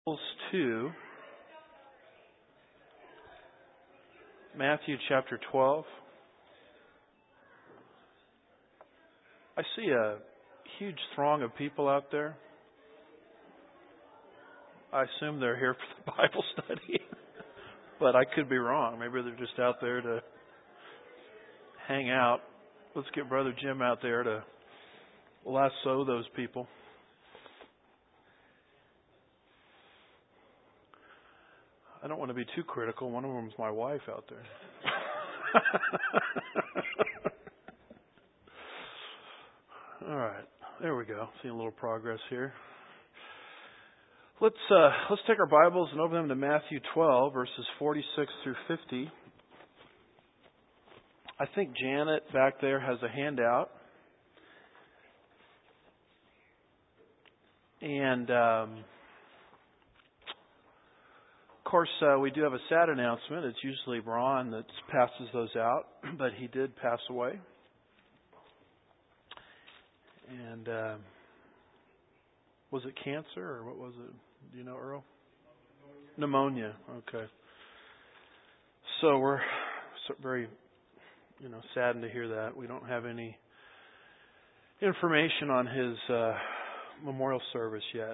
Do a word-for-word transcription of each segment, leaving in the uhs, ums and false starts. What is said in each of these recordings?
To Matthew chapter twelve. I see a huge throng of people out there. I assume they're here for the Bible study, but I could be wrong. Maybe they're just out there to hang out. Let's get Brother Jim out there to lasso those people. I don't want to be too critical. One of them is my wife out there. All right, there we go. Seeing a little progress here. Let's uh, let's take our Bibles and open them to Matthew twelve, verses forty-six through fifty. I think Janet back there has a handout, and. Um, Of course, uh, we do have a sad announcement. It's usually Ron that passes those out, but he did pass away. And uh, was it cancer or what was it? Do you know, Earl? Pneumonia. Okay. So we're very, you know, saddened to hear that. We don't have any information on his uh, memorial service yet.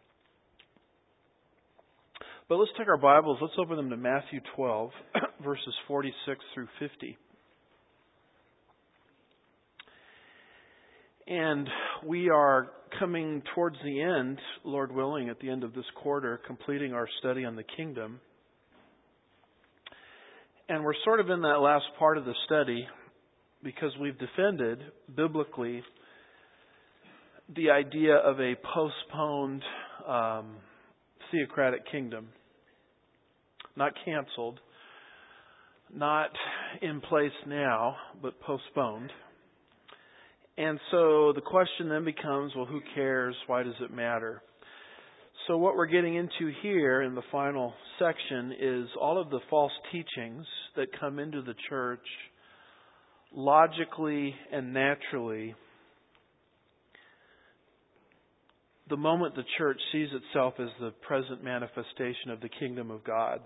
But let's take our Bibles, let's open them to Matthew twelve, verses forty-six through fifty. And we are coming towards the end, Lord willing, at the end of this quarter, completing our study on the kingdom. And we're sort of in that last part of the study because we've defended, biblically, the idea of a postponed um theocratic kingdom. Not canceled, not in place now, but postponed. And so the question then becomes, well, who cares? Why does it matter? So what we're getting into here in the final section is all of the false teachings that come into the church logically and naturally the moment the church sees itself as the present manifestation of the kingdom of God.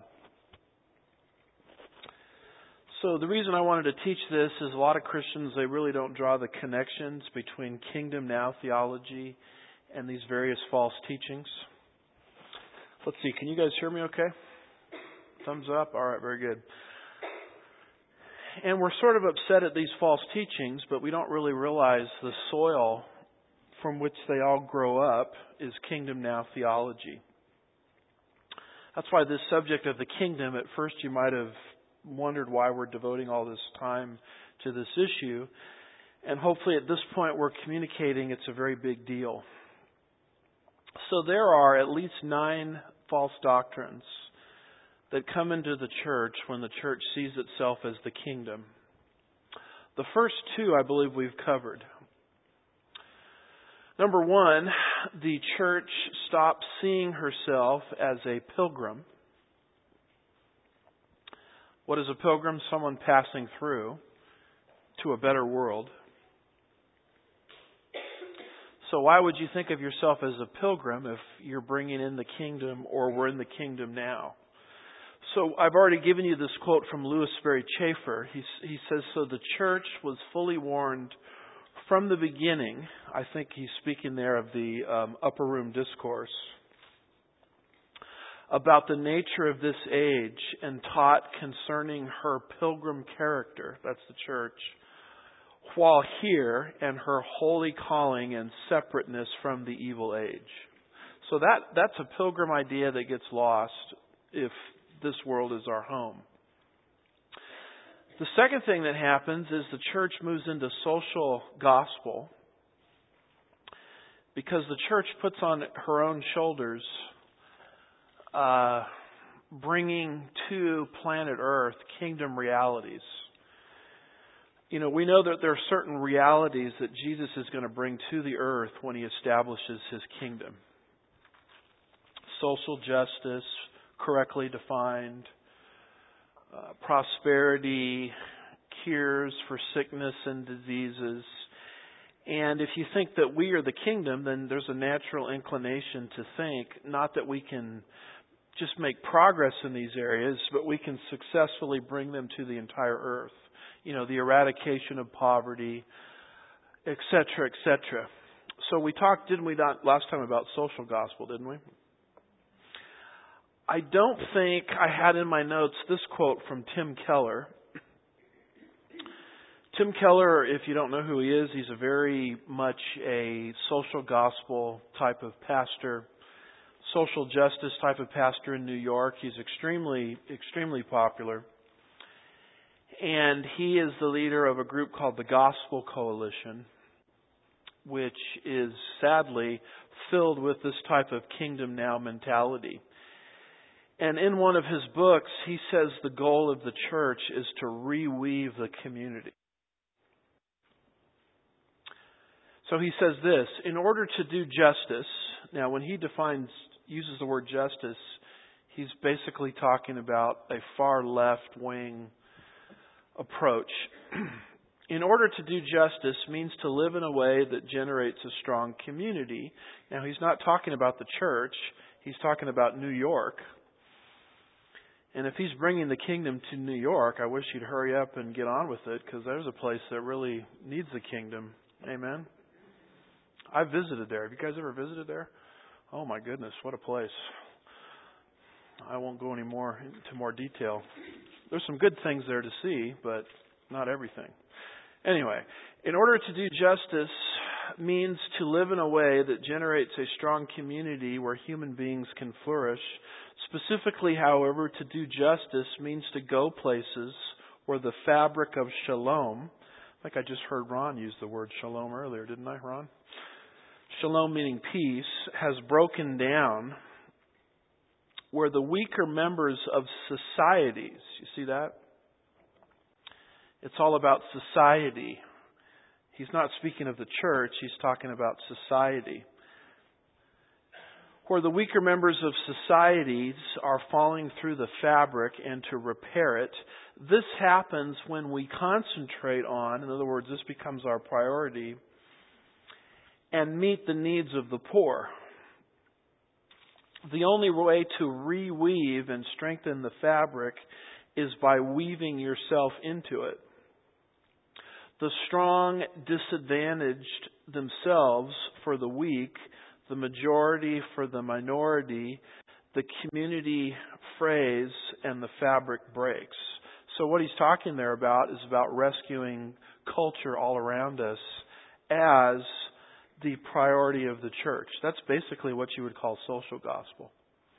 So the reason I wanted to teach this is a lot of Christians, they really don't draw the connections between kingdom now theology and these various false teachings. Let's see, can you guys hear me okay? Thumbs up? All right, very good. And we're sort of upset at these false teachings, but we don't really realize the soil from which they all grow up is kingdom now theology. That's why this subject of the kingdom, at first you might have wondered why we're devoting all this time to this issue. And hopefully at this point we're communicating it's a very big deal. So there are at least nine false doctrines that come into the church when the church sees itself as the kingdom. The first two I believe we've covered. Number one, the church stops seeing herself as a pilgrim. What is a pilgrim? Someone passing through to a better world. So why would you think of yourself as a pilgrim if you're bringing in the kingdom or we're in the kingdom now? So I've already given you this quote from Louis Sperry Chafer. He, he says, so the church was fully warned from the beginning. I think he's speaking there of the um, upper room discourse, about the nature of this age and taught concerning her pilgrim character, that's the church, while here, and her holy calling and separateness from the evil age. So that that's a pilgrim idea that gets lost if this world is our home. The second thing that happens is the church moves into social gospel because the church puts on her own shoulders uh, bringing to planet Earth kingdom realities. You know, we know that there are certain realities that Jesus is going to bring to the earth when He establishes His kingdom. Social justice, correctly defined. Uh, prosperity, cures for sickness and diseases, And if you think that we are the kingdom, then there's a natural inclination to think not that we can just make progress in these areas, but we can successfully bring them to the entire earth. You know, the eradication of poverty, et cetera, et cetera. So we talked, didn't we, not last time about social gospel, didn't we? I don't think I had in my notes this quote from Tim Keller. Tim Keller, if you don't know who he is, he's a very much a social gospel type of pastor, social justice type of pastor in New York. He's extremely, extremely popular. And he is the leader of a group called the Gospel Coalition, which is sadly filled with this type of kingdom now mentality. And in one of his books, he says the goal of the church is to reweave the community. So he says this, in order to do justice, now when he defines, uses the word justice, he's basically talking about a far left-wing approach. In order to do justice means to live in a way that generates a strong community. Now he's not talking about the church, he's talking about New York. And if he's bringing the kingdom to New York, I wish he'd hurry up and get on with it, because there's a place that really needs the kingdom. Amen? I visited there. Have you guys ever visited there? Oh my goodness, what a place. I won't go any more into more detail. There's some good things there to see, but not everything. Anyway, in order to do justice means to live in a way that generates a strong community where human beings can flourish. Specifically, however, to do justice means to go places where the fabric of shalom, I think I just heard Ron use the word shalom earlier, didn't I, Ron? Shalom meaning peace, has broken down, where the weaker members of societies, you see that? It's all about society. He's not speaking of the church, he's talking about society. Where the weaker members of societies are falling through the fabric and to repair it. This happens when we concentrate on, in other words, this becomes our priority, and meet the needs of the poor. The only way to reweave and strengthen the fabric is by weaving yourself into it. The strong disadvantaged themselves for the weak, the majority for the minority, the community frays, and the fabric breaks. So what he's talking there about is about rescuing culture all around us as the priority of the church. That's basically what you would call social gospel.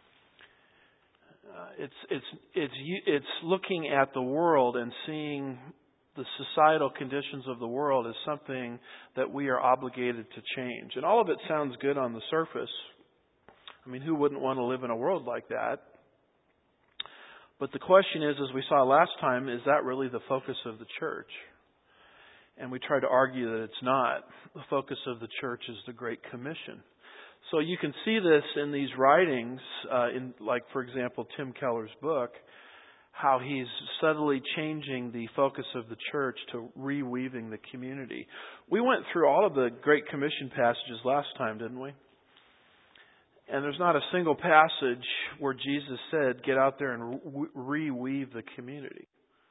Uh, it's it's it's it's looking at the world and seeing the societal conditions of the world as something that we are obligated to change. And all of it sounds good on the surface. I mean, who wouldn't want to live in a world like that? But the question is, as we saw last time, is that really the focus of the church? And we try to argue that it's not. The focus of the church is the Great Commission. So you can see this in these writings, uh, in like, for example, Tim Keller's book, how he's subtly changing the focus of the church to reweaving the community. We went through all of the Great Commission passages last time, didn't we? And there's not a single passage where Jesus said, get out there and re- reweave the community.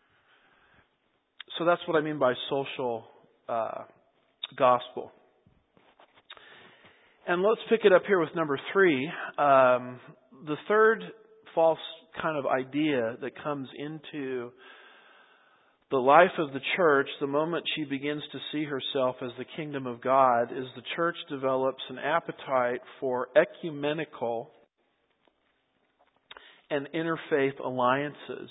So that's what I mean by social uh, gospel. And let's pick it up here with number three. Um, the third false kind of idea that comes into the life of the church the moment she begins to see herself as the kingdom of God is the church develops an appetite for ecumenical and interfaith alliances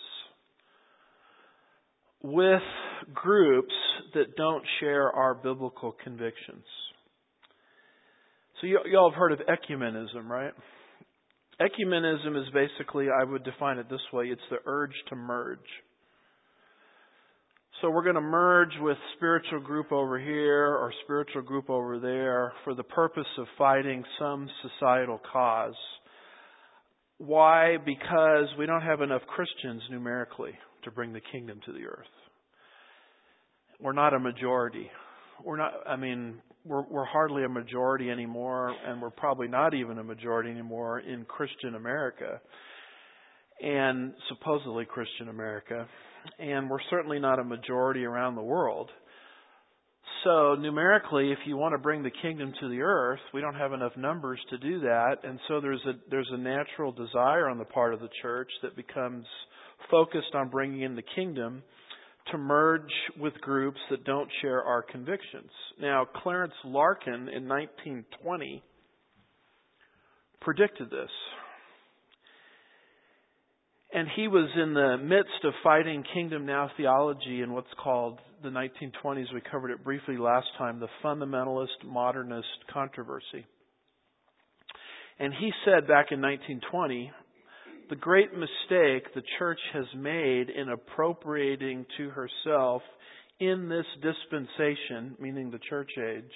with groups that don't share our biblical convictions. So you, you all have heard of ecumenism, right? Ecumenism is basically, I would define it this way, it's the urge to merge. So we're going to merge with spiritual group over here or spiritual group over there for the purpose of fighting some societal cause. Why? Because we don't have enough Christians numerically to bring the kingdom to the earth. We're not a majority. we're not, I mean, we're, we're hardly a majority anymore, and we're probably not even a majority anymore in Christian America, and supposedly Christian America, and we're certainly not a majority around the world. So numerically, if you want to bring the kingdom to the earth, we don't have enough numbers to do that, and so there's a there's a natural desire on the part of the church that becomes focused on bringing in the kingdom to merge with groups that don't share our convictions. Now, Clarence Larkin in nineteen twenty predicted this. And he was in the midst of fighting Kingdom Now theology in what's called the nineteen twenties, we covered it briefly last time, the fundamentalist modernist controversy. And he said back in nineteen twenty, the great mistake the church has made in appropriating to herself in this dispensation, meaning the church age,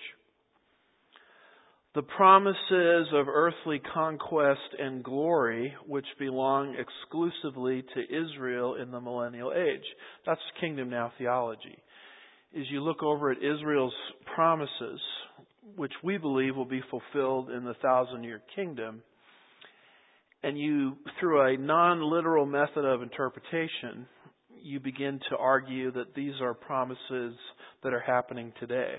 the promises of earthly conquest and glory which belong exclusively to Israel in the millennial age. That's Kingdom Now theology. As you look over at Israel's promises, which we believe will be fulfilled in the thousand-year kingdom, and you, through a non-literal method of interpretation, you begin to argue that these are promises that are happening today.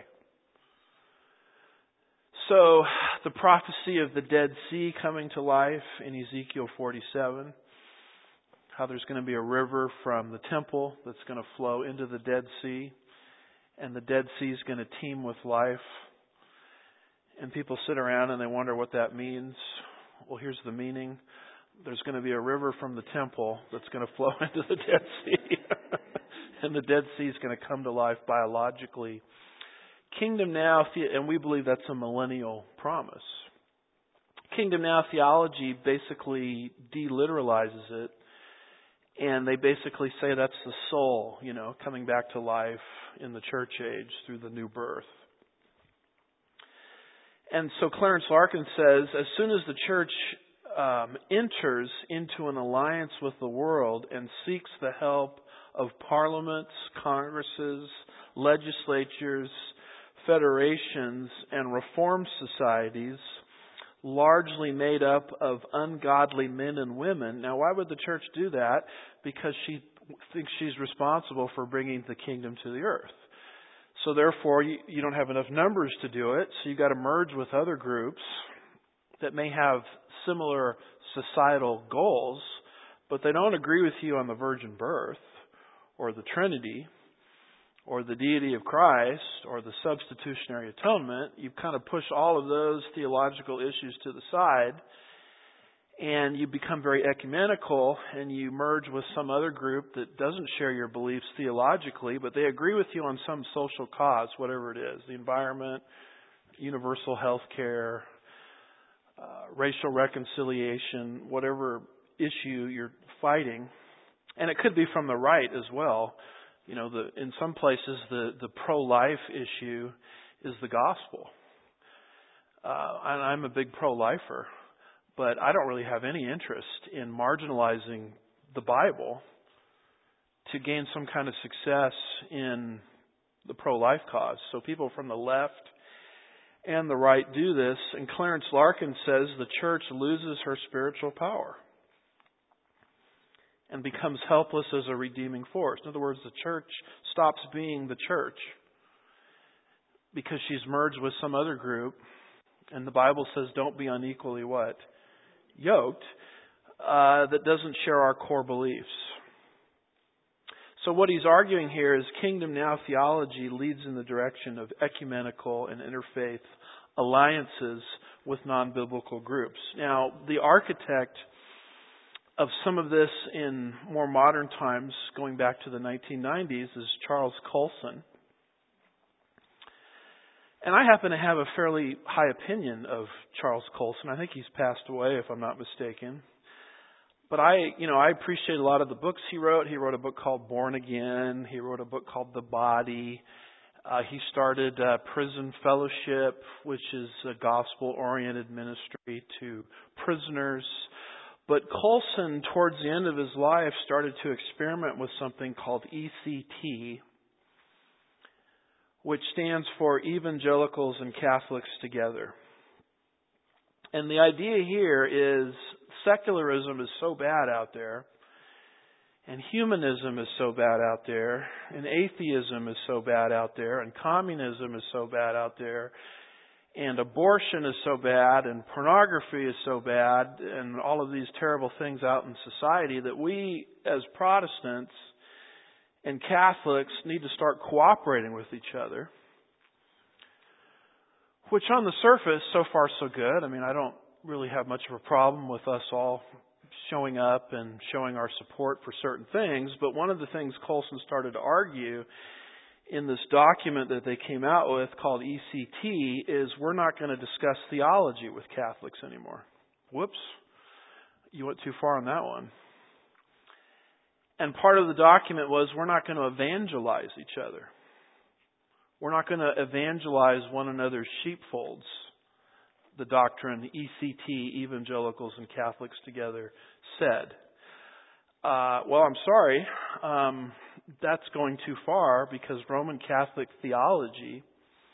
So, the prophecy of the Dead Sea coming to life in Ezekiel forty-seven, how there's going to be a river from the temple that's going to flow into the Dead Sea, and the Dead Sea is going to teem with life. And people sit around and they wonder what that means. Well, here's the meaning. There's going to be a river from the temple that's going to flow into the Dead Sea. And the Dead Sea is going to come to life biologically. Kingdom Now, and we believe that's a millennial promise. Kingdom Now theology basically deliteralizes it. And they basically say that's the soul, you know, coming back to life in the church age through the new birth. And so Clarence Larkin says, as soon as the church um, enters into an alliance with the world and seeks the help of parliaments, congresses, legislatures, federations, and reform societies, largely made up of ungodly men and women. Now, why would the church do that? Because she thinks she's responsible for bringing the kingdom to the earth. So therefore, you, you don't have enough numbers to do it, so you've got to merge with other groups that may have similar societal goals, but they don't agree with you on the virgin birth, or the Trinity, or the deity of Christ, or the substitutionary atonement. You kind of push all of those theological issues to the side, and you become very ecumenical, and you merge with some other group that doesn't share your beliefs theologically, but they agree with you on some social cause, whatever it is, the environment, universal health care, uh, racial reconciliation, whatever issue you're fighting. And it could be from the right as well. You know, the, in some places, the, the pro-life issue is the gospel. Uh, and I'm a big pro-lifer, but I don't really have any interest in marginalizing the Bible to gain some kind of success in the pro-life cause. So people from the left and the right do this, and Clarence Larkin says the church loses her spiritual power and becomes helpless as a redeeming force. In other words, the church stops being the church because she's merged with some other group. And the Bible says don't be unequally what? Yoked. Uh, that doesn't share our core beliefs. So what he's arguing here is Kingdom Now theology leads in the direction of ecumenical and interfaith alliances with non-biblical groups. Now, the architect of some of this in more modern times, going back to the nineteen nineties, is Charles Colson. And I happen to have a fairly high opinion of Charles Colson. I think he's passed away, if I'm not mistaken. But I, you know, I appreciate a lot of the books he wrote. He wrote a book called Born Again. He wrote a book called The Body. Uh, he started uh, Prison Fellowship, which is a gospel-oriented ministry to prisoners. But Colson, towards the end of his life, started to experiment with something called E C T, which stands for Evangelicals and Catholics Together. And the idea here is secularism is so bad out there, and humanism is so bad out there, and atheism is so bad out there, and communism is so bad out there, and abortion is so bad, and pornography is so bad, and all of these terrible things out in society that we as Protestants and Catholics need to start cooperating with each other. Which on the surface, so far so good. I mean, I don't really have much of a problem with us all showing up and showing our support for certain things. But one of the things Colson started to argue in this document that they came out with called E C T is we're not going to discuss theology with Catholics anymore. Whoops. You went too far on that one. And part of the document was we're not going to evangelize each other. We're not going to evangelize one another's sheepfolds. The doctrine E C T, Evangelicals and Catholics Together, said. Uh, well, I'm sorry. Um, that's going too far because Roman Catholic theology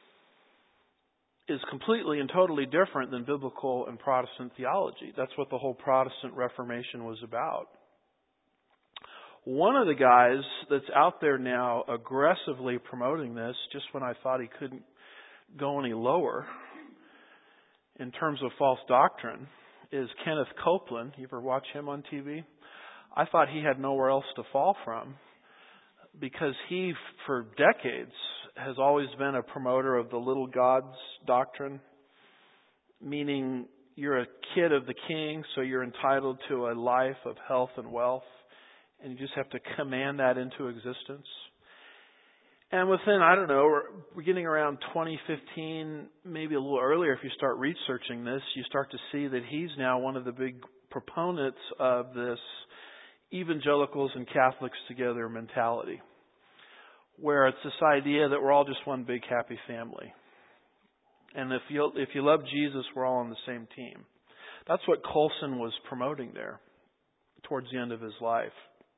is completely and totally different than biblical and Protestant theology. That's what the whole Protestant Reformation was about. One of the guys that's out there now aggressively promoting this, just when I thought he couldn't go any lower in terms of false doctrine, is Kenneth Copeland. You ever watch him on T V? I thought he had nowhere else to fall from because he, for decades, has always been a promoter of the little gods doctrine, meaning you're a kid of the king, so you're entitled to a life of health and wealth. And you just have to command that into existence. And within, I don't know, beginning around twenty fifteen, maybe a little earlier, if you start researching this, you start to see that he's now one of the big proponents of this Evangelicals and Catholics Together mentality, where it's this idea that we're all just one big happy family. And if you if you love Jesus, we're all on the same team. That's what Colson was promoting there towards the end of his life.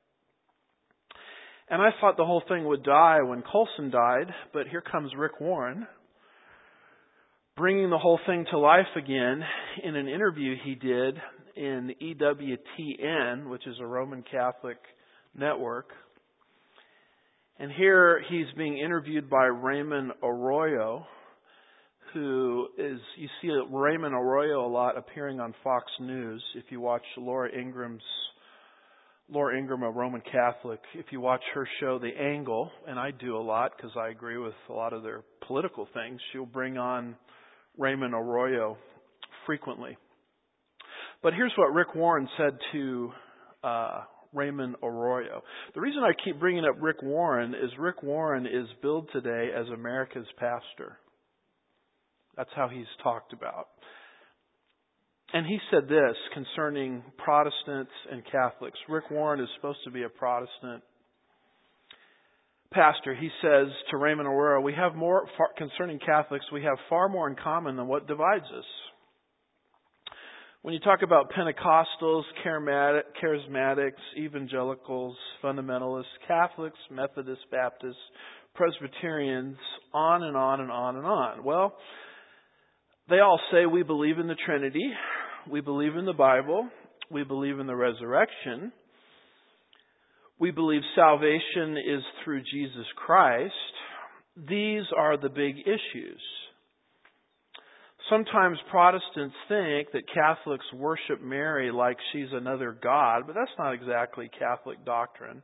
And I thought the whole thing would die when Colson died, but here comes Rick Warren, bringing the whole thing to life again in an interview he did in E W T N, which is a Roman Catholic network. And here he's being interviewed by Raymond Arroyo, who is, you see Raymond Arroyo a lot appearing on Fox News. If you watch Laura Ingram's Laura Ingram, a Roman Catholic, if you watch her show, The Angle, and I do a lot because I agree with a lot of their political things, she'll bring on Raymond Arroyo frequently. But here's what Rick Warren said to uh, Raymond Arroyo. The reason I keep bringing up Rick Warren is Rick Warren is billed today as America's pastor. That's how he's talked about. And he said this concerning Protestants and Catholics. Rick Warren is supposed to be a Protestant pastor. He says to Raymond Arroyo, we have more, far, concerning Catholics, we have far more in common than what divides us. When you talk about Pentecostals, charismatics, evangelicals, fundamentalists, Catholics, Methodists, Baptists, Presbyterians, on and on and on and on. Well, they all say we believe in the Trinity, we believe in the Bible, we believe in the resurrection, we believe salvation is through Jesus Christ. These are the big issues. Sometimes Protestants think that Catholics worship Mary like she's another god, but that's not exactly Catholic doctrine.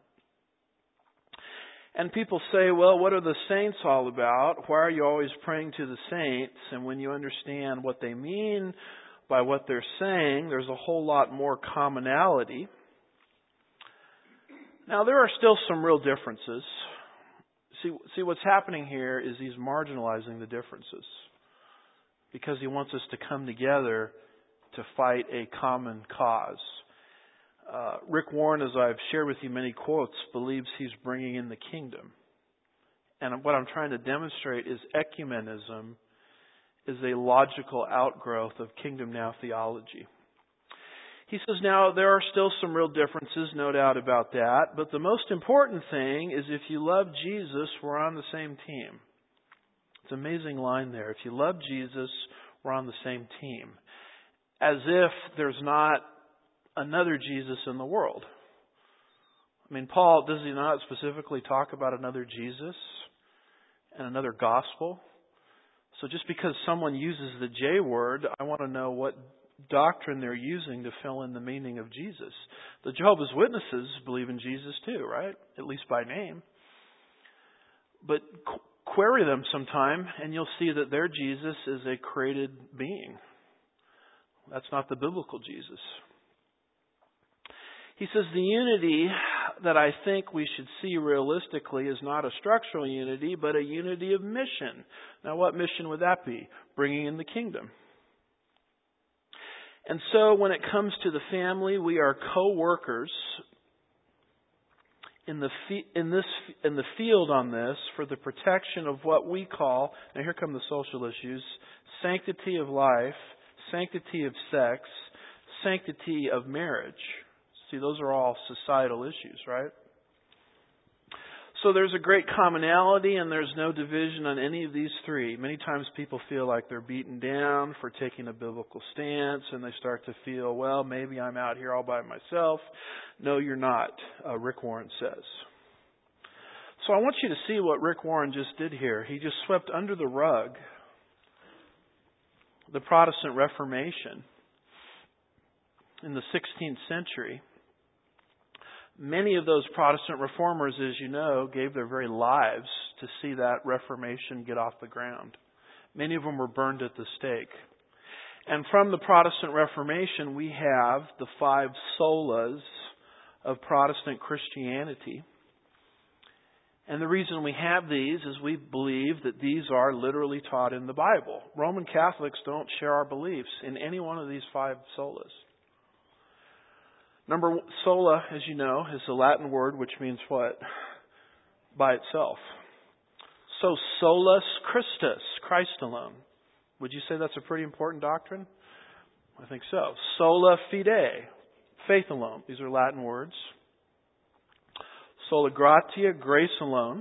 And people say, well, what are the saints all about? Why are you always praying to the saints? And when you understand what they mean by what they're saying, there's a whole lot more commonality. Now, there are still some real differences. See, see what's happening here is he's marginalizing the differences because he wants us to come together to fight a common cause. Uh, Rick Warren, as I've shared with you many quotes, believes he's bringing in the kingdom. And what I'm trying to demonstrate is ecumenism is a logical outgrowth of Kingdom Now theology. He says, now, there are still some real differences, no doubt about that. But the most important thing is if you love Jesus, we're on the same team. It's an amazing line there. If you love Jesus, we're on the same team. As if there's not another Jesus in the world. I mean, Paul, does he not specifically talk about another Jesus and another gospel? So just because someone uses the J word, I want to know what doctrine they're using to fill in the meaning of Jesus. The Jehovah's Witnesses believe in Jesus too, right? At least by name. But qu- query them sometime and you'll see that their Jesus is a created being. That's not the biblical Jesus. He says the unity that I think we should see realistically is not a structural unity, but a unity of mission. Now, what mission would that be? Bringing in the kingdom. And so when it comes to the family, we are co-workers in the in this in the field on this for the protection of what we call, now here come the social issues, sanctity of life, sanctity of sex, sanctity of marriage. See, those are all societal issues, right? So there's a great commonality and there's no division on any of these three. Many times people feel like they're beaten down for taking a biblical stance and they start to feel, well, maybe I'm out here all by myself. No, you're not, uh, Rick Warren says. So I want you to see what Rick Warren just did here. He just swept under the rug the Protestant Reformation in the sixteenth century. Many of those Protestant reformers, as you know, gave their very lives to see that Reformation get off the ground. Many of them were burned at the stake. And from the Protestant Reformation, we have the five solas of Protestant Christianity. And the reason we have these is we believe that these are literally taught in the Bible. Roman Catholics don't share our beliefs in any one of these five solas. Number one, sola, as you know, is a Latin word which means what? By itself. So solus Christus, Christ alone. Would you say that's a pretty important doctrine? I think so. Sola fide, faith alone. These are Latin words. Sola gratia, grace alone.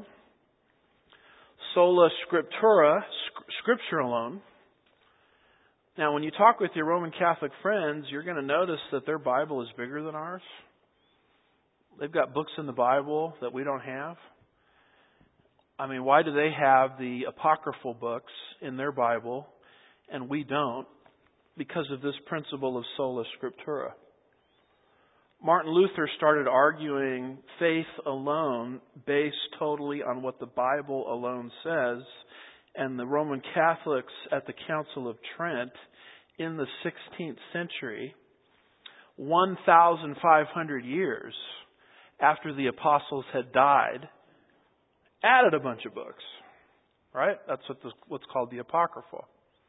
Sola scriptura, scripture alone. Now, when you talk with your Roman Catholic friends, you're going to notice that their Bible is bigger than ours. They've got books in the Bible that we don't have. I mean, why do they have the apocryphal books in their Bible and we don't? Because of this principle of sola scriptura. Martin Luther started arguing faith alone based totally on what the Bible alone says. And the Roman Catholics at the Council of Trent in the sixteenth century, one thousand five hundred years after the apostles had died, added a bunch of books. Right? That's what the, what's called the Apocrypha.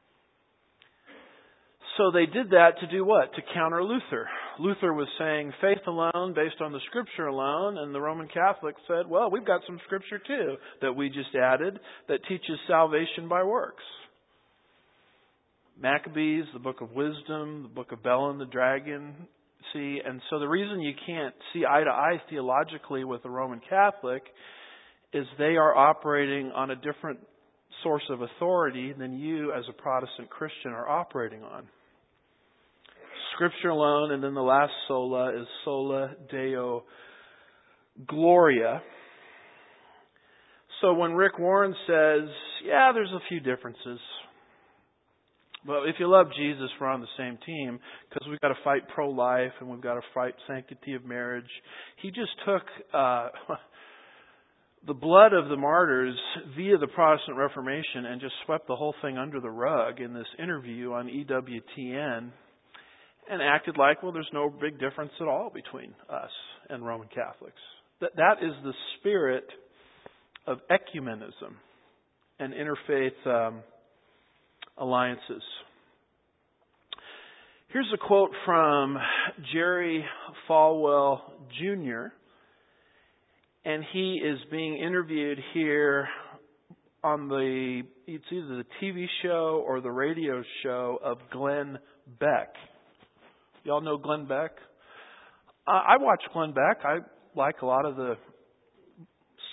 So they did that to do what? To counter Luther. Luther was saying faith alone based on the Scripture alone, and the Roman Catholics said, well, we've got some Scripture too that we just added that teaches salvation by works. Maccabees, the Book of Wisdom, the Book of Bellin, the Dragon. See, and so the reason you can't see eye to eye theologically with the Roman Catholic is they are operating on a different source of authority than you as a Protestant Christian are operating on. Scripture alone, and then the last sola is sola deo gloria. So when Rick Warren says, yeah, there's a few differences, but if you love Jesus, we're on the same team because we've got to fight pro-life and we've got to fight sanctity of marriage. He just took uh, the blood of the martyrs via the Protestant Reformation and just swept the whole thing under the rug in this interview on E W T N. And acted like, well, there's no big difference at all between us and Roman Catholics. That that is the spirit of ecumenism and interfaith um, alliances. Here's a quote from Jerry Falwell Junior And he is being interviewed here on the, it's either the T V show or the radio show of Glenn Beck. Y'all know Glenn Beck? Uh, I watch Glenn Beck. I like a lot of the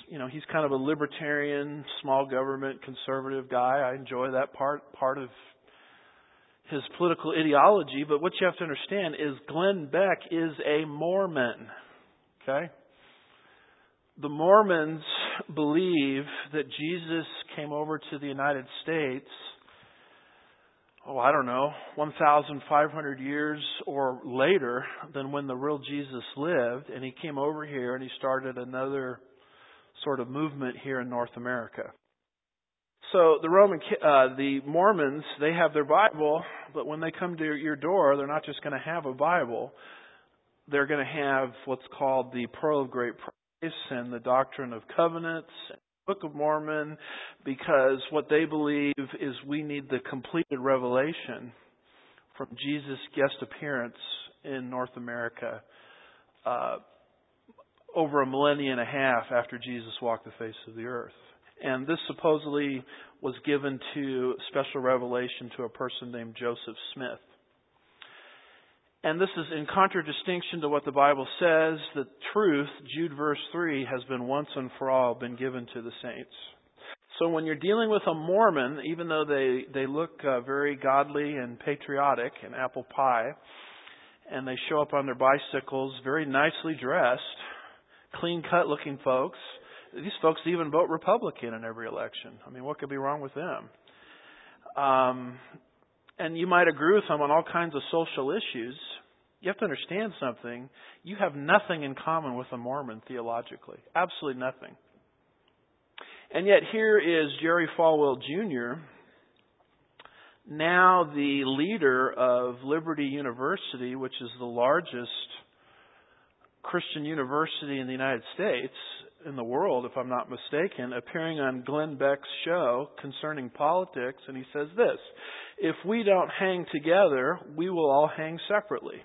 you know, he's kind of a libertarian, small government, conservative guy. I enjoy that part part of his political ideology. But what you have to understand is Glenn Beck is a Mormon. Okay? The Mormons believe that Jesus came over to the United States, oh, I don't know, one thousand five hundred years or later than when the real Jesus lived. And he came over here and he started another sort of movement here in North America. So the Roman, uh, the Mormons, they have their Bible, but when they come to your door, they're not just going to have a Bible. They're going to have what's called the Pearl of Great Price and the Doctrine of Covenants, and the Book of Mormon, because what they believe is we need the completed revelation from Jesus' guest appearance in North America uh, over a millennia and a half after Jesus walked the face of the earth. And this supposedly was given to special revelation to a person named Joseph Smith. And this is in contradistinction to what the Bible says, that truth, Jude verse three, has been once and for all been given to the saints. So when you're dealing with a Mormon, even though they, they look uh, very godly and patriotic and apple pie, and they show up on their bicycles very nicely dressed, clean-cut looking folks, these folks even vote Republican in every election. I mean, what could be wrong with them? Um, and you might agree with them on all kinds of social issues. You have to understand something. You have nothing in common with a Mormon theologically. Absolutely nothing. And yet here is Jerry Falwell Junior, now the leader of Liberty University, which is the largest Christian university in the United States, in the world, if I'm not mistaken, appearing on Glenn Beck's show concerning politics, and he says this: if we don't hang together, we will all hang separately.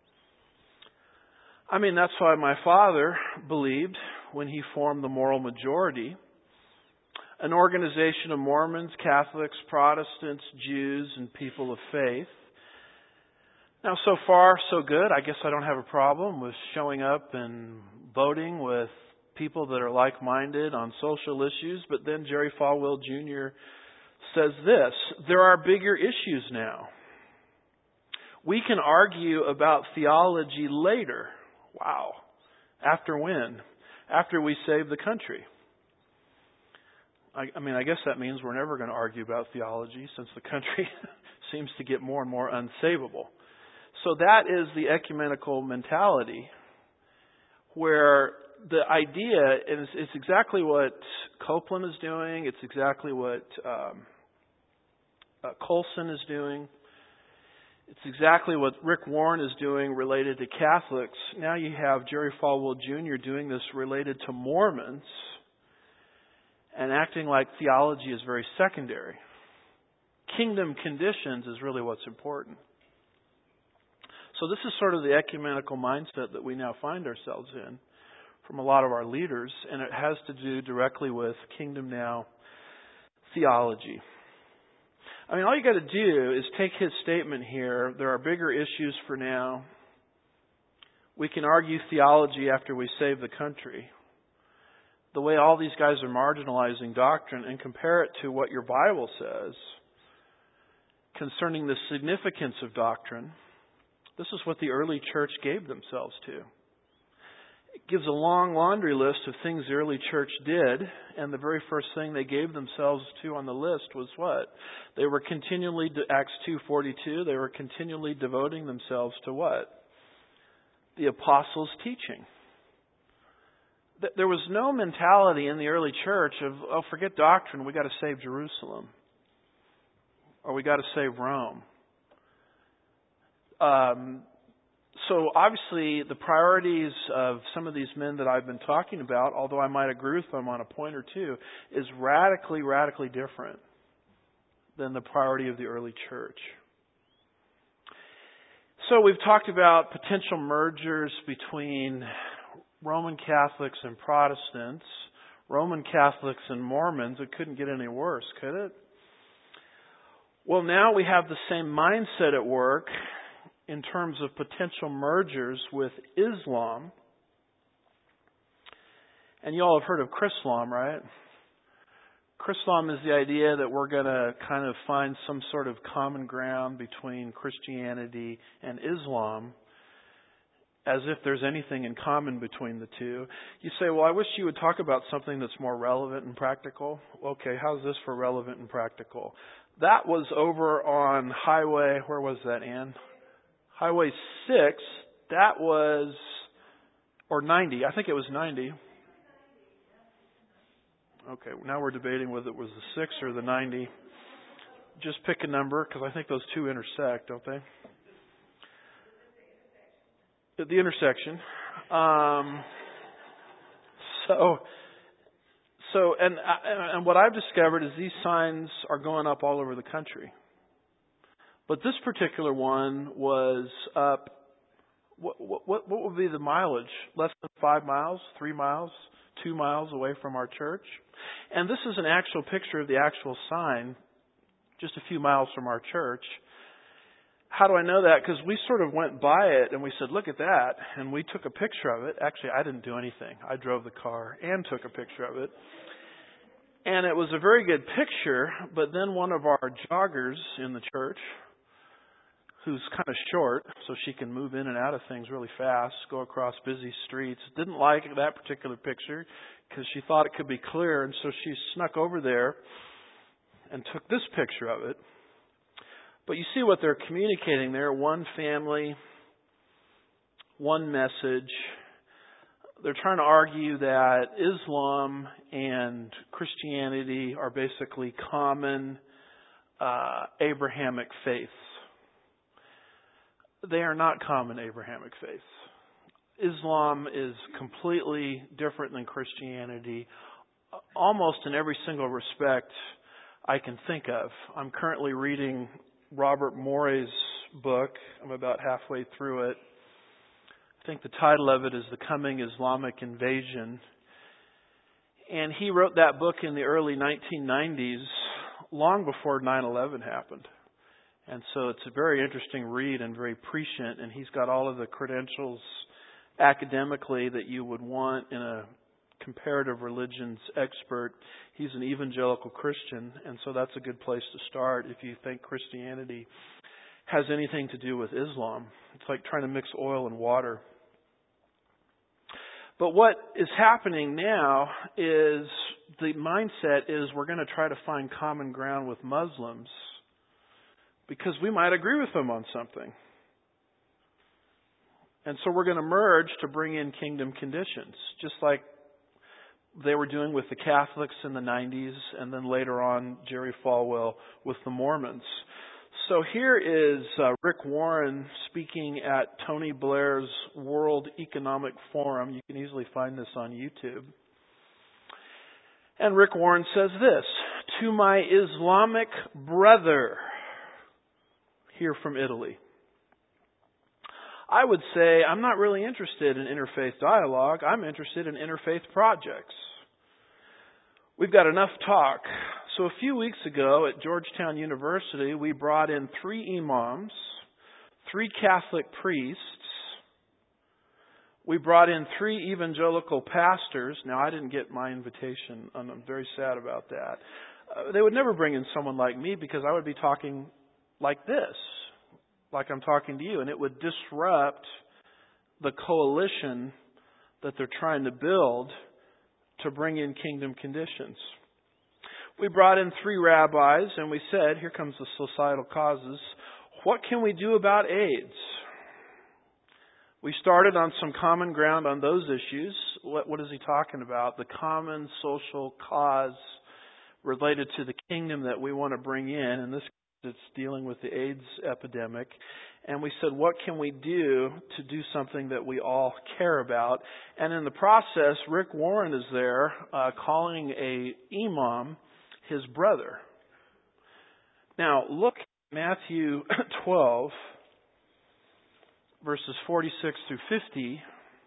I mean, that's why my father believed when he formed the Moral Majority, an organization of Mormons, Catholics, Protestants, Jews, and people of faith. Now, so far, so good. I guess I don't have a problem with showing up and voting with people that are like-minded on social issues. But then Jerry Falwell Junior says this: there are bigger issues now. We can argue about theology later. Wow. After when? After we save the country. I, I mean, I guess that means we're never going to argue about theology, since the country seems to get more and more unsavable. So that is the ecumenical mentality, where the idea is it's exactly what Copeland is doing. It's exactly what um, uh, Colson is doing. It's exactly what Rick Warren is doing related to Catholics. Now you have Jerry Falwell Junior doing this related to Mormons and acting like theology is very secondary. Kingdom conditions is really what's important. So this is sort of the ecumenical mindset that we now find ourselves in from a lot of our leaders, and it has to do directly with Kingdom Now theology. I mean, all you got to do is take his statement here: there are bigger issues for now. We can argue theology after we save the country. The way all these guys are marginalizing doctrine, and compare it to what your Bible says concerning the significance of doctrine. This is what the early church gave themselves to. It gives a long laundry list of things the early church did, and the very first thing they gave themselves to on the list was what? They were continually, Acts two forty-two, they were continually devoting themselves to what? The apostles' teaching. There was no mentality in the early church of, oh, forget doctrine, we got to save Jerusalem. Or we got to save Rome. Um, so obviously the priorities of some of these men that I've been talking about, although I might agree with them on a point or two, is radically, radically different than the priority of the early church. So we've talked about potential mergers between Roman Catholics and Protestants, Roman Catholics and Mormons. It couldn't get any worse, could it? Well, now we have the same mindset at work in terms of potential mergers with Islam. And you all have heard of Chrislam, right? Chrislam is the idea that we're going to kind of find some sort of common ground between Christianity and Islam, as if there's anything in common between the two. You say, well, I wish you would talk about something that's more relevant and practical. Okay, how's this for relevant and practical? That was over on Highway, where was that, Ann? Highway six, that was, or ninety, I think it was ninety. Okay, now we're debating whether it was the six or the ninety. Just pick a number, because I think those two intersect, don't they? At the intersection. Um, so, so, and and what I've discovered is these signs are going up all over the country. But this particular one was up. What what what would be the mileage? Less than five miles, three miles, two miles away from our church. And this is an actual picture of the actual sign, just a few miles from our church. How do I know that? Because we sort of went by it and we said, look at that. And we took a picture of it. Actually, I didn't do anything. I drove the car and took a picture of it. And it was a very good picture. But then one of our joggers in the church, who's kind of short, so she can move in and out of things really fast, go across busy streets, didn't like that particular picture because she thought it could be clear. And so she snuck over there and took this picture of it. But you see what they're communicating there. One family, one message. They're trying to argue that Islam and Christianity are basically common uh, Abrahamic faiths. They are not common Abrahamic faiths. Islam is completely different than Christianity, almost in every single respect I can think of. I'm currently reading Robert Morey's book. I'm about halfway through it. I think the title of it is The Coming Islamic Invasion. And he wrote that book in the early nineteen nineties, long before nine eleven happened. And so it's a very interesting read and very prescient. And he's got all of the credentials academically that you would want in a comparative religions expert. He's an evangelical Christian, and so that's a good place to start if you think Christianity has anything to do with Islam. It's like trying to mix oil and water. But what is happening now is the mindset is we're going to try to find common ground with Muslims because we might agree with them on something. And so we're going to merge to bring in kingdom conditions, just like they were doing with the Catholics in the nineties, and then later on, Jerry Falwell with the Mormons. So here is uh, Rick Warren speaking at Tony Blair's World Economic Forum. You can easily find this on YouTube. And Rick Warren says this: "To my Islamic brother here from Italy, I would say I'm not really interested in interfaith dialogue. I'm interested in interfaith projects. We've got enough talk. So a few weeks ago at Georgetown University, we brought in three imams, three Catholic priests. We brought in three evangelical pastors." Now, I didn't get my invitation, and I'm very sad about that. Uh, they would never bring in someone like me because I would be talking like this, like I'm talking to you, and it would disrupt the coalition that they're trying to build to bring in kingdom conditions. We brought in three rabbis and we said, here comes the societal causes. What can we do about AIDS? We started on some common ground on those issues. What, what is he talking about? The common social cause related to the kingdom that we want to bring in. And this it's dealing with the AIDS epidemic. And we said, what can we do to do something that we all care about? And in the process, Rick Warren is there uh, calling a imam his brother. Now, look at Matthew twelve, verses forty-six through fifty,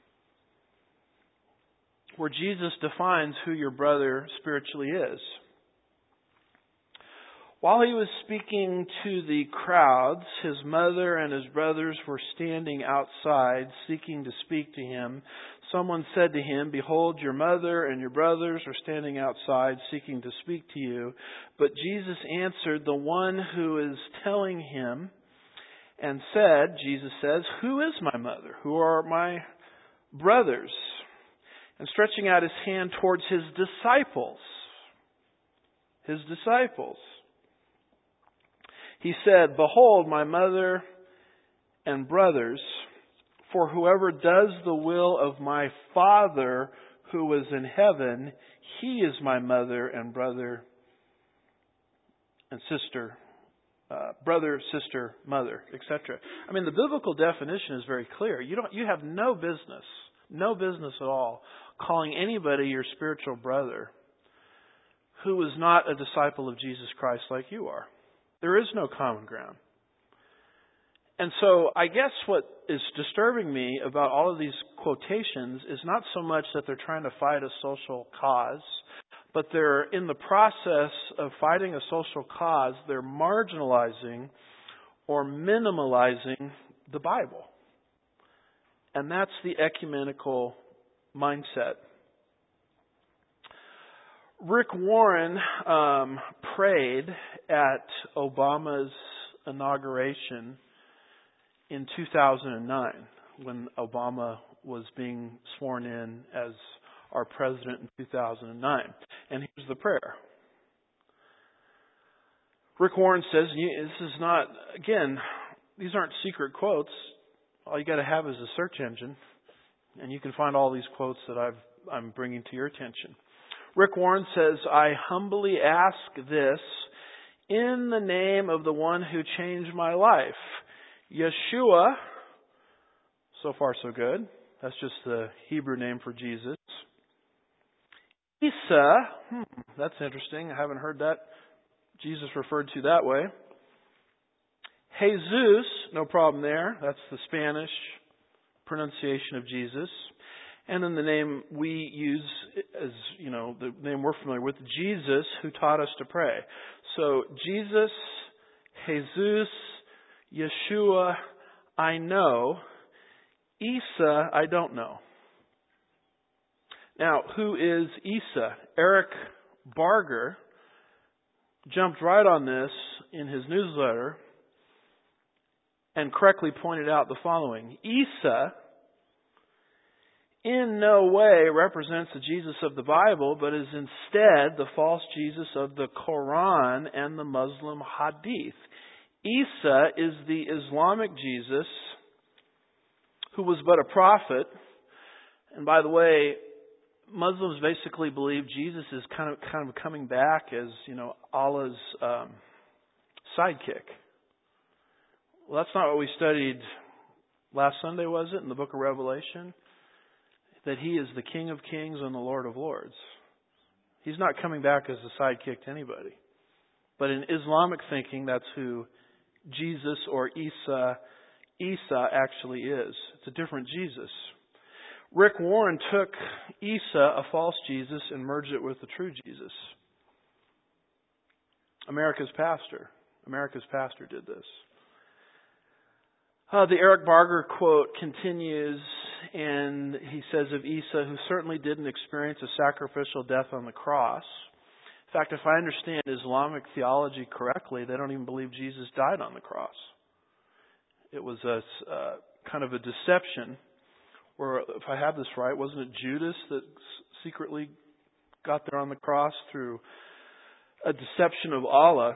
where Jesus defines who your brother spiritually is. While he was speaking to the crowds, his mother and his brothers were standing outside seeking to speak to him. Someone said to him, "Behold, your mother and your brothers are standing outside seeking to speak to you." But Jesus answered the one who is telling him and said, Jesus says, "Who is my mother? Who are my brothers?" And stretching out his hand towards his disciples, his disciples, he said, "Behold, my mother and brothers, for whoever does the will of my Father who is in heaven, he is my mother and brother and sister, uh, brother, sister, mother, et cetera" I mean, the biblical definition is very clear. You don't, you have no business, no business at all, calling anybody your spiritual brother who is not a disciple of Jesus Christ like you are. There is no common ground. And so I guess what is disturbing me about all of these quotations is not so much that they're trying to fight a social cause, but they're in the process of fighting a social cause, they're marginalizing or minimalizing the Bible. And that's the ecumenical mindset. Rick Warren um, prayed at Obama's inauguration in two thousand nine when Obama was being sworn in as our president in two thousand nine. And here's the prayer. Rick Warren says, this is not, again, these aren't secret quotes. All you got to have is a search engine, and you can find all these quotes that I've, I'm bringing to your attention. Rick Warren says, "I humbly ask this in the name of the one who changed my life, Yeshua." So far, so good. That's just the Hebrew name for Jesus. Isa, hmm, that's interesting. I haven't heard that Jesus referred to that way. Jesus, no problem there. That's the Spanish pronunciation of Jesus. And then the name we use as, you know, the name we're familiar with, Jesus, who taught us to pray. So Jesus, Jesus, Yeshua, I know. Isa, I don't know. Now, who is Isa? Eric Barger jumped right on this in his newsletter and correctly pointed out the following. Isa in no way represents the Jesus of the Bible, but is instead the false Jesus of the Quran and the Muslim Hadith. Isa is the Islamic Jesus who was but a prophet. And by the way, Muslims basically believe Jesus is kind of kind of coming back as, you know, Allah's um, sidekick. Well, that's not what we studied last Sunday, was it, in the book of Revelation? That He is the King of Kings and the Lord of Lords. He's not coming back as a sidekick to anybody. But in Islamic thinking, that's who Jesus or Isa, Isa actually is. It's a different Jesus. Rick Warren took Isa, a false Jesus, and merged it with the true Jesus. America's pastor. America's pastor did this. Uh, the Eric Barger quote continues, and he says of Isa, who certainly didn't experience a sacrificial death on the cross. In fact, if I understand Islamic theology correctly, they don't even believe Jesus died on the cross. It was a uh, kind of a deception, where, if I have this right, wasn't it Judas that secretly got there on the cross through a deception of Allah?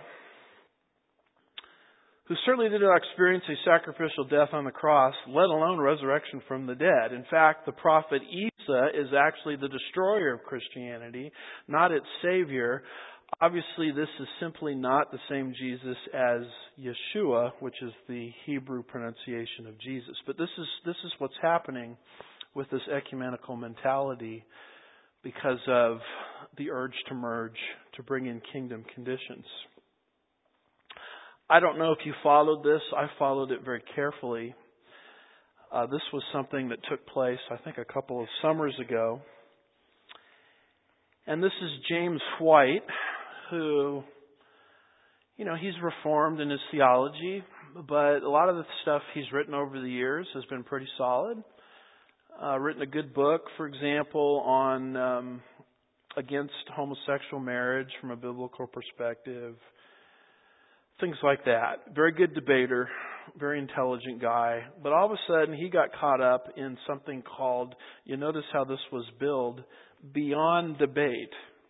Who certainly did not experience a sacrificial death on the cross, let alone resurrection from the dead. In fact, the prophet Isa is actually the destroyer of Christianity, not its savior. Obviously, this is simply not the same Jesus as Yeshua, which is the Hebrew pronunciation of Jesus. But this is this is what's happening with this ecumenical mentality because of the urge to merge, to bring in kingdom conditions. I don't know if you followed this. I followed it very carefully. Uh, this was something that took place, I think, a couple of summers ago. And this is James White, who You know, he's reformed in his theology, but a lot of the stuff he's written over the years has been pretty solid. Uh, written a good book, for example, on um, against homosexual marriage from a biblical perspective. Things like that. Very good debater, very intelligent guy. But all of a sudden, he got caught up in something called, you notice how this was billed, beyond debate.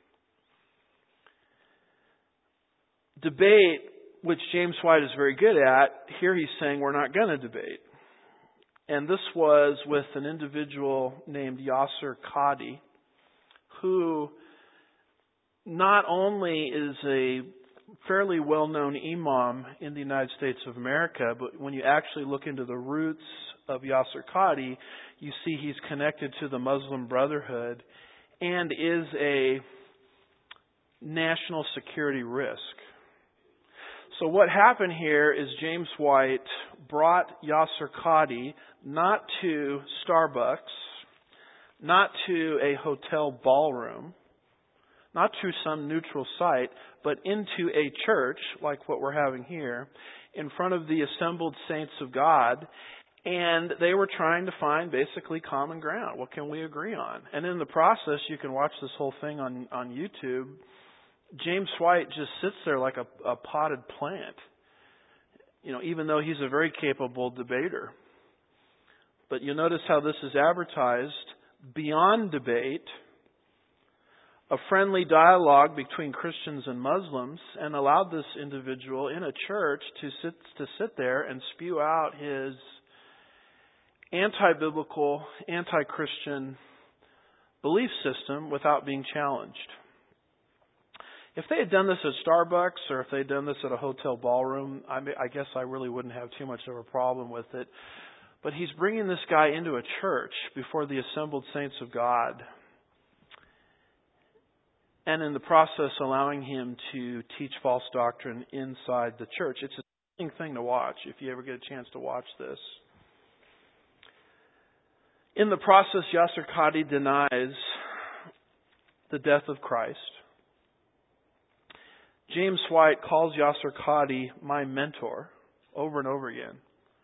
Debate, which James White is very good at, here he's saying we're not going to debate. And this was with an individual named Yasser Qadhi, who not only is a fairly well-known imam in the United States of America, but when you actually look into the roots of Yasser Qadhi, you see he's connected to the Muslim Brotherhood and is a national security risk. So what happened here is James White brought Yasser Qadhi not to Starbucks, not to a hotel ballroom, not to some neutral site, but into a church, like what we're having here, in front of the assembled saints of God, and they were trying to find basically common ground. What can we agree on? And in the process, you can watch this whole thing on, on YouTube. James White just sits there like a, a potted plant, you know, even though he's a very capable debater. But you'll notice how this is advertised beyond debate, a friendly dialogue between Christians and Muslims, and allowed this individual in a church to sit to sit there and spew out his anti-biblical, anti-Christian belief system without being challenged. If they had done this at Starbucks or if they had done this at a hotel ballroom, I, may, I guess I really wouldn't have too much of a problem with it. But he's bringing this guy into a church before the assembled saints of God, and in the process allowing him to teach false doctrine inside the church. It's a interesting thing to watch if you ever get a chance to watch this. In the process, Yasser Qadhi denies the death of Christ. James White calls Yasser Qadhi my mentor over and over again.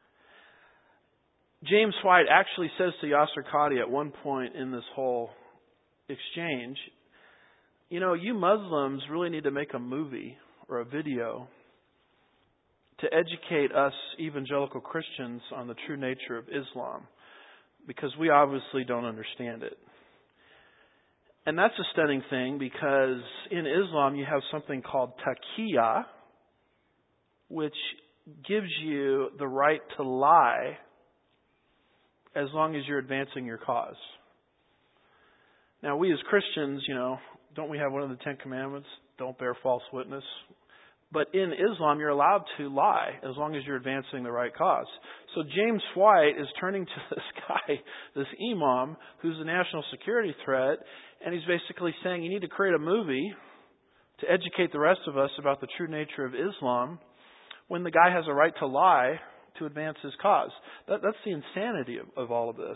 James White actually says to Yasser Qadhi at one point in this whole exchange, you know, you Muslims really need to make a movie or a video to educate us evangelical Christians on the true nature of Islam, because we obviously don't understand it. And that's a stunning thing, because in Islam you have something called taqiyya, which gives you the right to lie as long as you're advancing your cause. Now, we as Christians, you know, don't we have one of the Ten Commandments? Don't bear false witness. But in Islam, you're allowed to lie as long as you're advancing the right cause. So James White is turning to this guy, this imam, who's a national security threat, and he's basically saying you need to create a movie to educate the rest of us about the true nature of Islam when the guy has a right to lie to advance his cause. That, that's the insanity of, of all of this.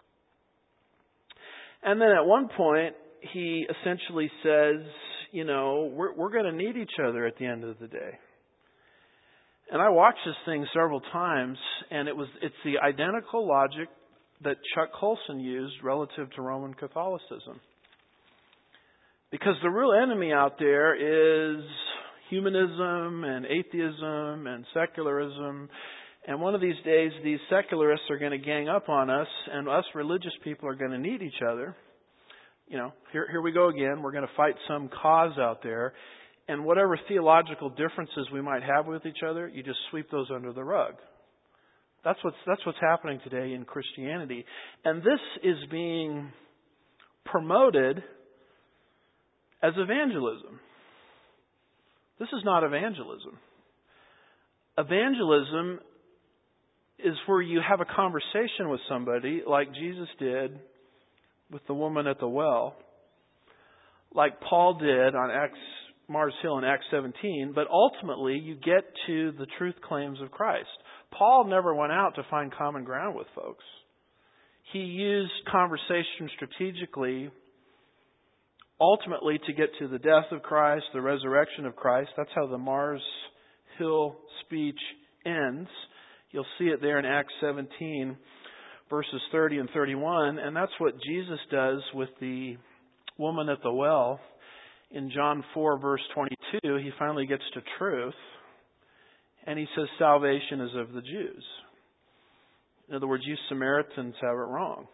And then at one point, he essentially says, you know, we're, we're going to need each other at the end of the day. And I watched this thing several times, and it was it's the identical logic that Chuck Colson used relative to Roman Catholicism. Because the real enemy out there is humanism and atheism and secularism. And one of these days, these secularists are going to gang up on us, and us religious people are going to need each other. You know, here, here we go again. We're going to fight some cause out there. And whatever theological differences we might have with each other, you just sweep those under the rug. That's what's, that's what's happening today in Christianity. And this is being promoted as evangelism. This is not evangelism. Evangelism is where you have a conversation with somebody like Jesus did with the woman at the well, like Paul did on Acts, Mars Hill in Acts seventeen, but ultimately you get to the truth claims of Christ. Paul never went out to find common ground with folks. He used conversation strategically ultimately to get to the death of Christ, the resurrection of Christ. That's how the Mars Hill speech ends. You'll see it there in Acts seventeen, verses thirty and thirty-one. And that's what Jesus does with the woman at the well. In John four, verse twenty-two, he finally gets to truth. And he says salvation is of the Jews. In other words, you Samaritans have it wrong.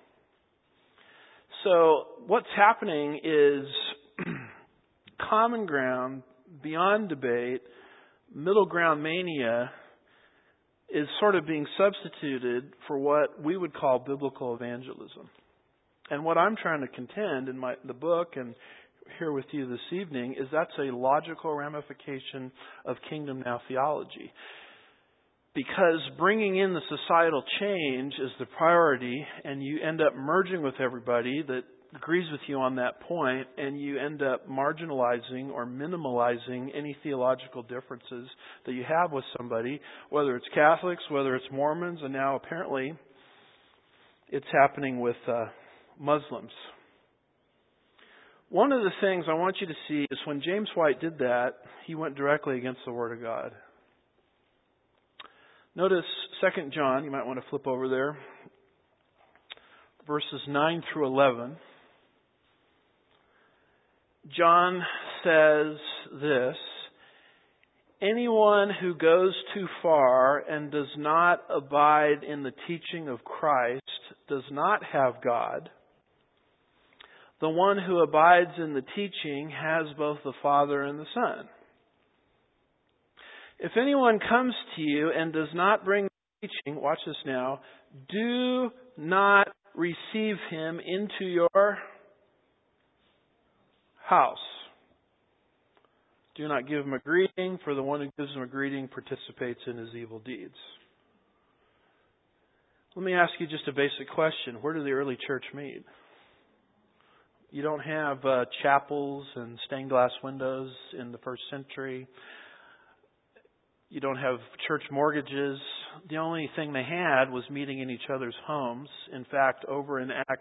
So what's happening is common ground, beyond debate, middle ground mania is sort of being substituted for what we would call biblical evangelism. And what I'm trying to contend in my the book and here with you this evening is that's a logical ramification of Kingdom Now theology. Because bringing in the societal change is the priority, and you end up merging with everybody that agrees with you on that point, and you end up marginalizing or minimalizing any theological differences that you have with somebody, whether it's Catholics, whether it's Mormons, and now apparently it's happening with uh, Muslims. One of the things I want you to see is when James White did that, he went directly against the Word of God. Notice Second John, you might want to flip over there, verses nine through eleven. John says this, anyone who goes too far and does not abide in the teaching of Christ does not have God. The one who abides in the teaching has both the Father and the Son. If anyone comes to you and does not bring the teaching, watch this now, do not receive him into your house. Do not give him a greeting, for the one who gives him a greeting participates in his evil deeds. Let me ask you just a basic question. Where did the early church meet? You don't have uh, chapels and stained glass windows in the first century. You don't have church mortgages. The only thing they had was meeting in each other's homes. In fact, over in Acts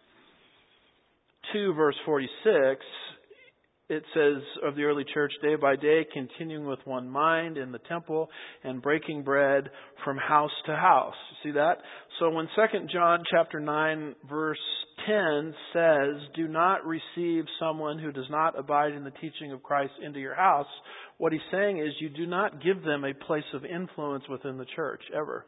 two, verse forty-six, it says of the early church, day by day, continuing with one mind in the temple and breaking bread from house to house. See that? So when Second John chapter nine, verse ten says, do not receive someone who does not abide in the teaching of Christ into your house, what he's saying is you do not give them a place of influence within the church, ever.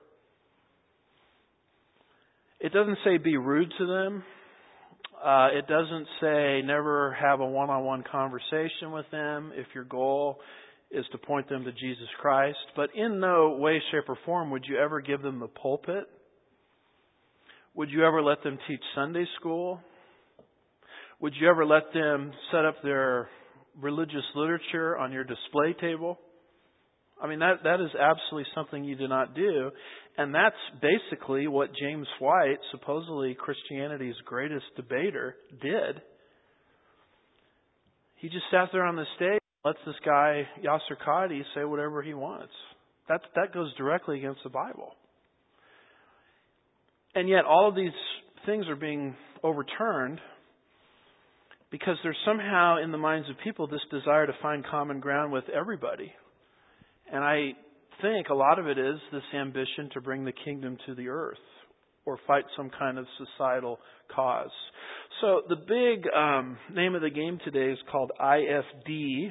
It doesn't say be rude to them. Uh, it doesn't say never have a one-on-one conversation with them if your goal is to point them to Jesus Christ. But in no way, shape, or form would you ever give them the pulpit. Would you ever let them teach Sunday school? Would you ever let them set up their religious literature on your display table? I mean, that that is absolutely something you do not do. And that's basically what James White, supposedly Christianity's greatest debater, did. He just sat there on the stage and lets this guy, Yasser Qadhi, say whatever he wants. That, that goes directly against the Bible. And yet all of these things are being overturned because there's somehow in the minds of people this desire to find common ground with everybody. And I think a lot of it is this ambition to bring the kingdom to the earth or fight some kind of societal cause. So the big um, name of the game today is called I F D,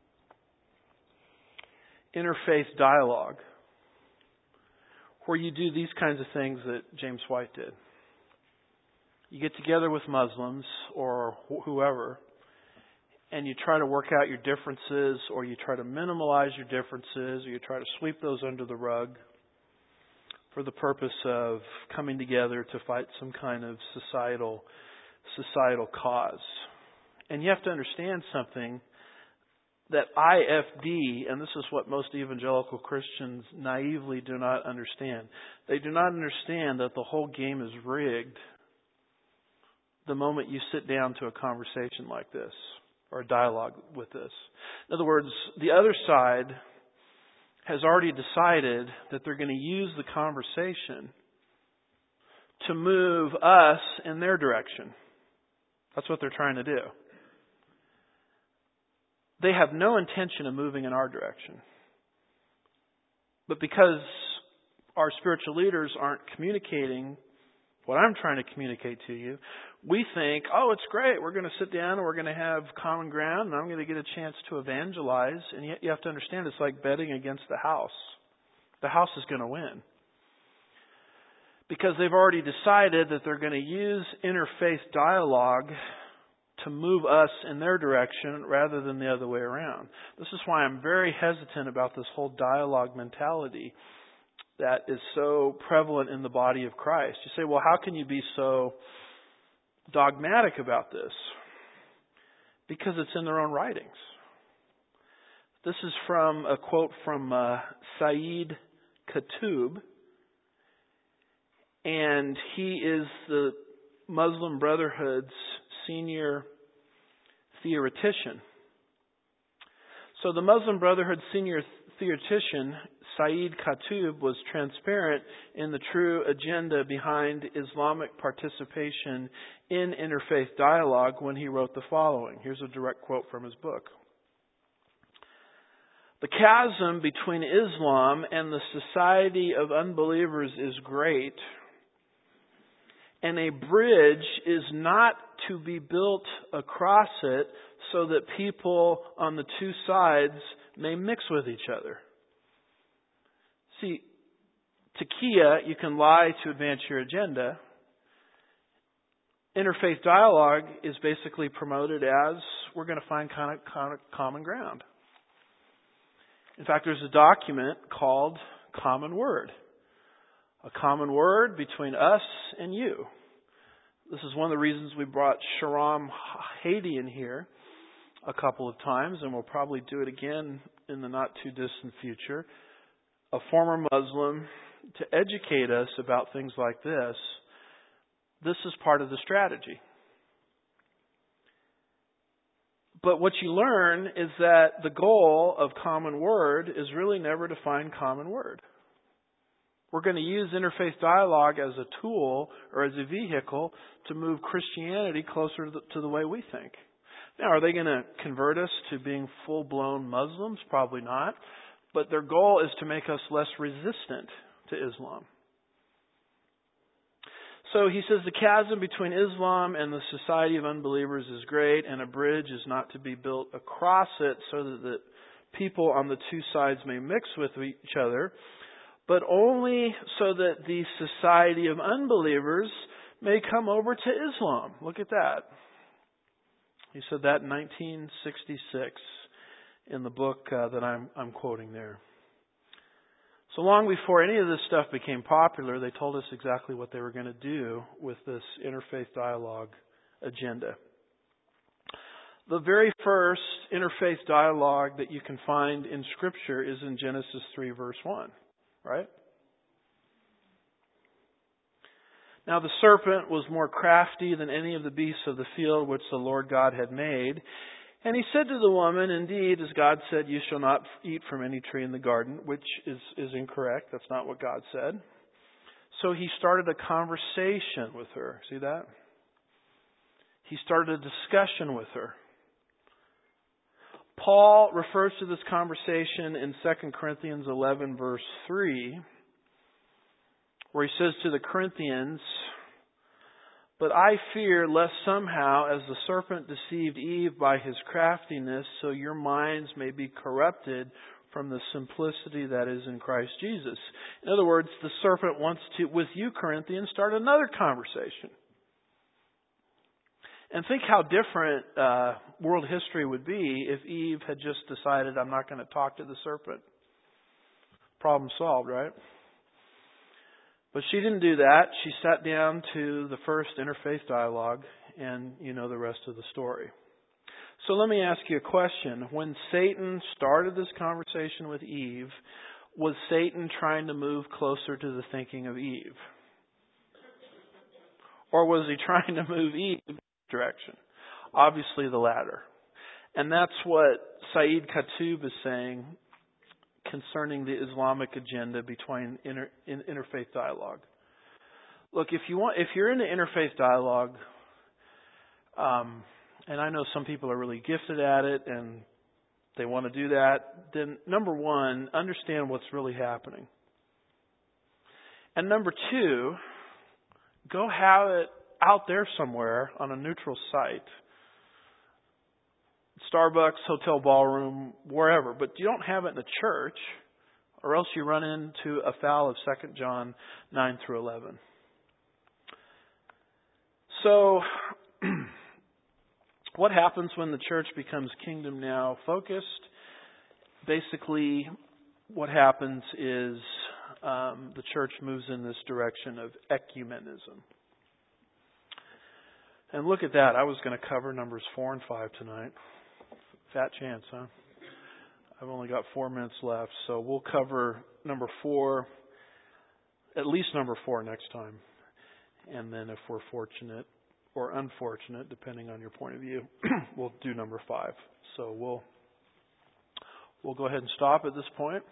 Interfaith Dialogue, where you do these kinds of things that James White did. You get together with Muslims or wh- whoever, and you try to work out your differences, or you try to minimalize your differences, or you try to sweep those under the rug for the purpose of coming together to fight some kind of societal societal cause. And you have to understand something, that I F D, and this is what most evangelical Christians naively do not understand. They do not understand that the whole game is rigged the moment you sit down to a conversation like this, or a dialogue with this. In other words, the other side has already decided that they're going to use the conversation to move us in their direction. That's what they're trying to do. they have no intention of moving in our direction. But because our spiritual leaders aren't communicating what I'm trying to communicate to you, we think, oh, it's great. We're going to sit down and we're going to have common ground and I'm going to get a chance to evangelize. And yet you have to understand it's like betting against the house. The house is going to win. Because they've already decided that they're going to use interfaith dialogue to move us in their direction rather than the other way around. This is why I'm very hesitant about this whole dialogue mentality that is so prevalent in the body of Christ. You say, well, how can you be so dogmatic about this? Because it's in their own writings. This is from a quote from uh, Sayyid Qutb, and he is the Muslim Brotherhood's senior theoretician. So the Muslim Brotherhood senior theoretician, Sayyid Qutb, was transparent in the true agenda behind Islamic participation in interfaith dialogue when he wrote the following. Here's a direct quote from his book. The chasm between Islam and the society of unbelievers is great, and a bridge is not to be built across it so that people on the two sides may mix with each other. See, taqiyya, you can lie to advance your agenda. Interfaith dialogue is basically promoted as we're going to find kind of common ground. In fact, there's a document called Common Word. A common word between us and you. This is one of the reasons we brought Shahram Hadi in here a couple of times, and we'll probably do it again in the not too distant future. A former Muslim, to educate us about things like this. This is part of the strategy. But what you learn is that the goal of Common Word is really never to find common word. We're going to use interfaith dialogue as a tool or as a vehicle to move Christianity closer to the, to the way we think. Now, are they going to convert us to being full-blown Muslims? Probably not. But their goal is to make us less resistant to Islam. So he says the chasm between Islam and the society of unbelievers is great, and a bridge is not to be built across it so that the people on the two sides may mix with each other, but only so that the society of unbelievers may come over to Islam. Look at that. He said that in nineteen sixty-six in the book uh, that I'm, I'm quoting there. So long before any of this stuff became popular, they told us exactly what they were going to do with this interfaith dialogue agenda. The very first interfaith dialogue that you can find in Scripture is in Genesis three, verse one. Right? Now the serpent was more crafty than any of the beasts of the field which the Lord God had made. And he said to the woman, indeed, as God said, you shall not eat from any tree in the garden, which is, is incorrect. That's not what God said. So he started a conversation with her. See that? He started a discussion with her. Paul refers to this conversation in Second Corinthians eleven, verse three, where he says to the Corinthians, but I fear lest somehow, as the serpent deceived Eve by his craftiness, so your minds may be corrupted from the simplicity that is in Christ Jesus. In other words, the serpent wants to, with you Corinthians, start another conversation. And think how different uh, world history would be if Eve had just decided, I'm not going to talk to the serpent. Problem solved, right? But she didn't do that. She sat down to the first interfaith dialogue, and you know the rest of the story. So let me ask you a question. When Satan started this conversation with Eve, was Satan trying to move closer to the thinking of Eve? Or was he trying to move Eve in that direction? Obviously the latter. And that's what Sayyid Qutb is saying concerning the Islamic agenda between inter, in, interfaith dialogue. Look, if you want, if you're into interfaith dialogue, um, and I know some people are really gifted at it, and they want to do that, then number one, understand what's really happening. And number two, go have it out there somewhere on a neutral site. Starbucks, hotel ballroom, wherever. But you don't have it in a church, or else you run into a foul of Second John nine through eleven. So, what happens when the church becomes Kingdom Now focused? Basically, what happens is um, the church moves in this direction of ecumenism. And look at that. I was going to cover numbers four and five tonight. Fat chance, huh? I've only got four minutes left, so we'll cover number four, at least number four next time. And then if we're fortunate or unfortunate, depending on your point of view, we'll do number five. So we'll we'll go ahead and stop at this point.